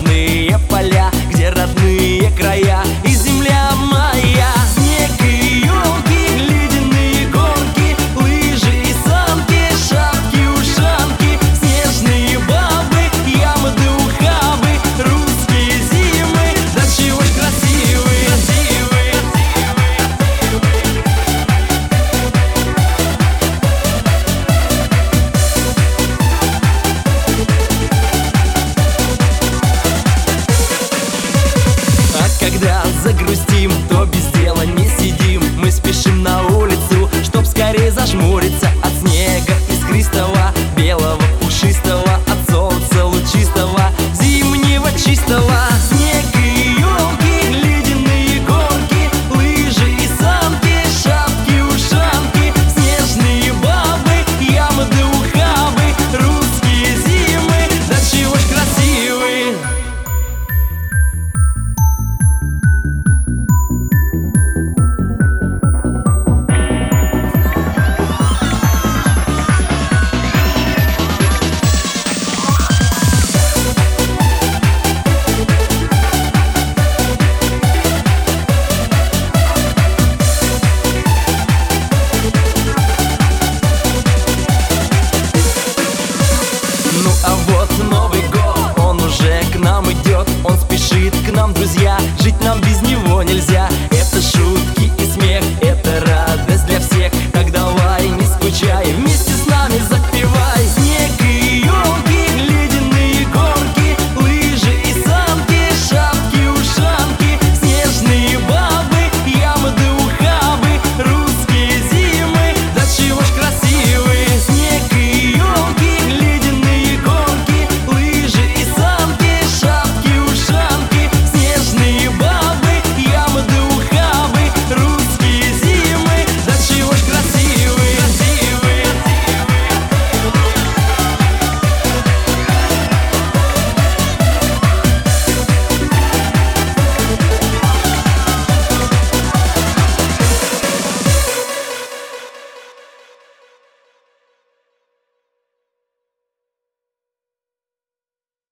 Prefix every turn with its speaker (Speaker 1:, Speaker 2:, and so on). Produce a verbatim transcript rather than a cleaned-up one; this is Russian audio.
Speaker 1: черные поля, где родные края и земля моя. Снег и елки, ледяные горки, лыжи и санки, шапки, ушанки, снежные бабы, ямы да ухабы, русские зимы, да чего ж красивые, красивые. А когда загрустим, то без дела не сидим. Мы спешим на улицу, чтоб скорее зажмуриться от снега искристого, белого, пушистого, от солнца лучистого, зимнего чистого. Снег и елки, ледяные горки, лыжи и санки, шапки, ушанки, снежные бабы, ямы да ухабы, русские зимы, да чего ж красивые. Ну а вот Новый год, он уже к нам идет, он спешит